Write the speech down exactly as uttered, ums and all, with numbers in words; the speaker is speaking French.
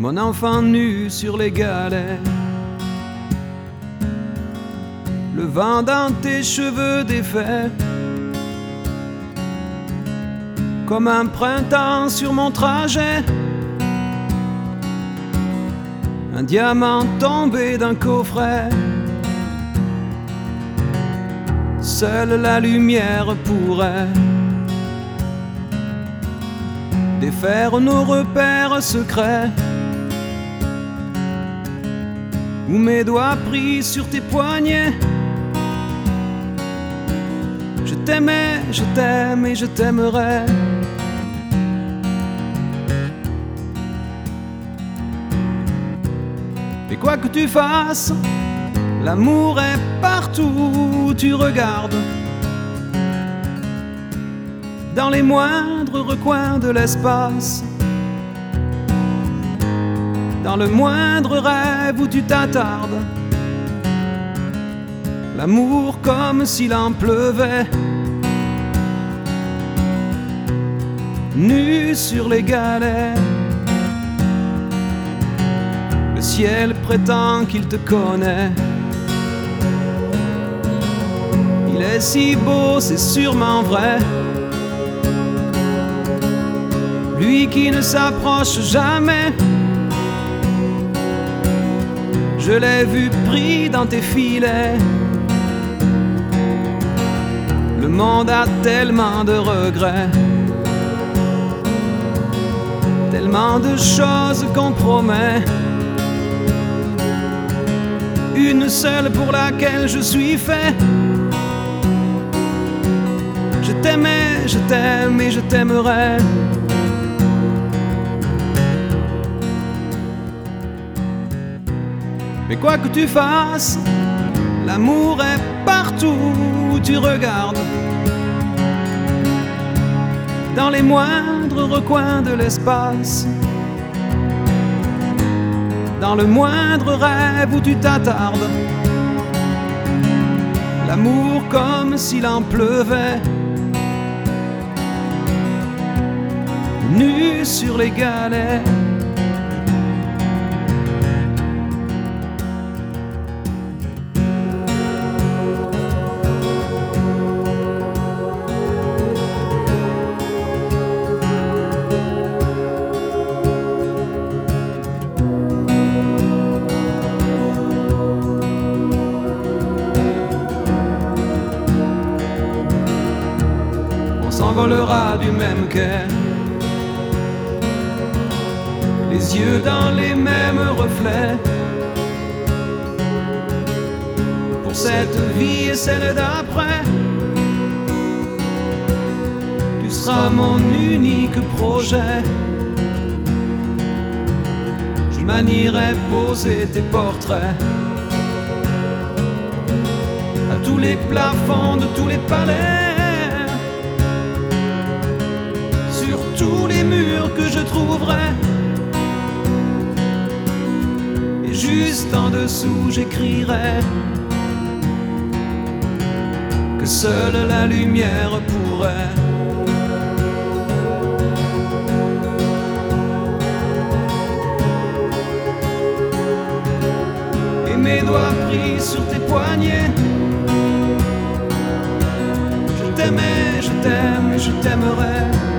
mon enfant nu sur les galets. Le vent dans tes cheveux défaits, comme un printemps sur mon trajet. Un diamant tombé d'un coffret. Seule la lumière pourrait défaire nos repères secrets. Où mes doigts pris sur tes poignets. Je t'aimais, je t'aime et je t'aimerai. Et quoi que tu fasses, l'amour est partout où tu regardes. Dans les moindres recoins de l'espace. Dans le moindre rêve où tu t'attardes. L'amour comme s'il en pleuvait. Nu sur les galets. Le ciel prétend qu'il te connaît. Il est si beau, c'est sûrement vrai. Lui qui ne s'approche jamais. Je l'ai vu pris dans tes filets. Le monde a tellement de regrets, tellement de choses qu'on promet. Une seule pour laquelle je suis fait. Je t'aimais, je t'aime et je t'aimerai. Mais quoi que tu fasses, l'amour est partout où tu regardes. Dans les moindres recoins de l'espace. Dans le moindre rêve où tu t'attardes. L'amour comme s'il en pleuvait. Nu sur les galets. S'envolera du même quai, les yeux dans les mêmes reflets. Pour cette vie et celle d'après, tu seras mon unique projet. Je manierai poser tes portraits à tous les plafonds de tous les palais. Tous les murs que je trouverai. Et juste en dessous j'écrirai que seule la lumière pourrait et mes doigts pris sur tes poignets. Je t'aimais, je t'aime et je t'aimerai.